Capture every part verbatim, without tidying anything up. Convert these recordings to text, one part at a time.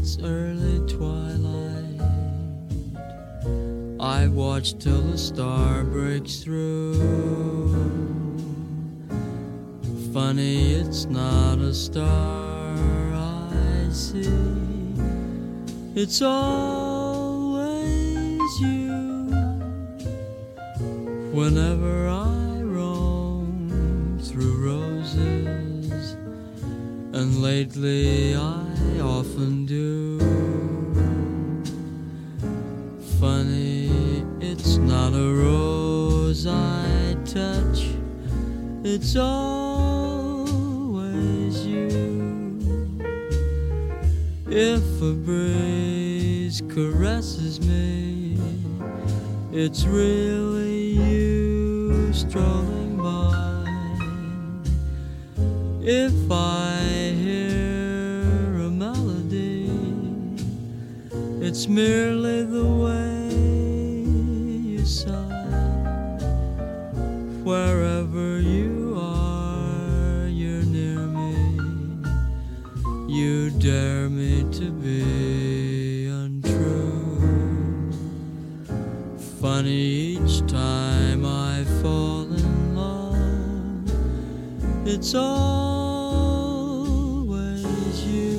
its early twilight. I watch till the star breaks through. Funny, it's not a star I see. It's always you. Whenever I roam through roses, and lately I often do. Funny, it's not a rose I touch. It's always you. If a breeze caresses me, it's really you strolling by. If I hear a melody, it's merely the way you sigh. Wherever you are, you're near me. You dare me to be untrue. Funny, each time I fall in love, it's always you.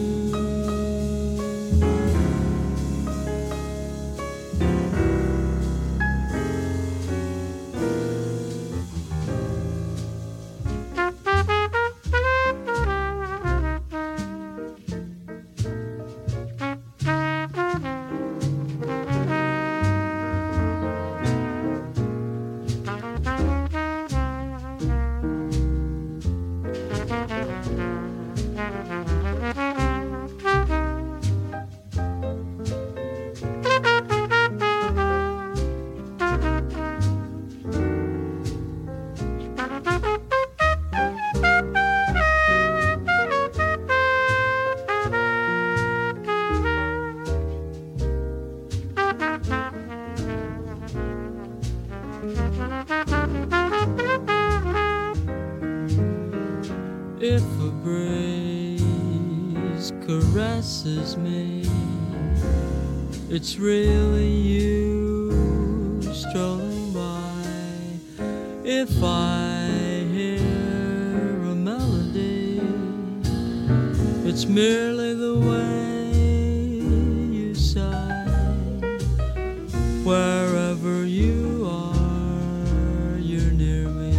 If a breeze caresses me, it's really you strolling by. If I hear a melody, it's merely the way you sigh. Wherever you are, you're near me.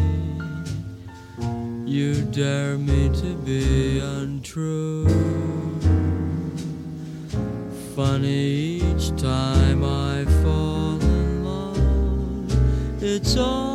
You dare me to be untrue. Funny, each time I fall in love, it's all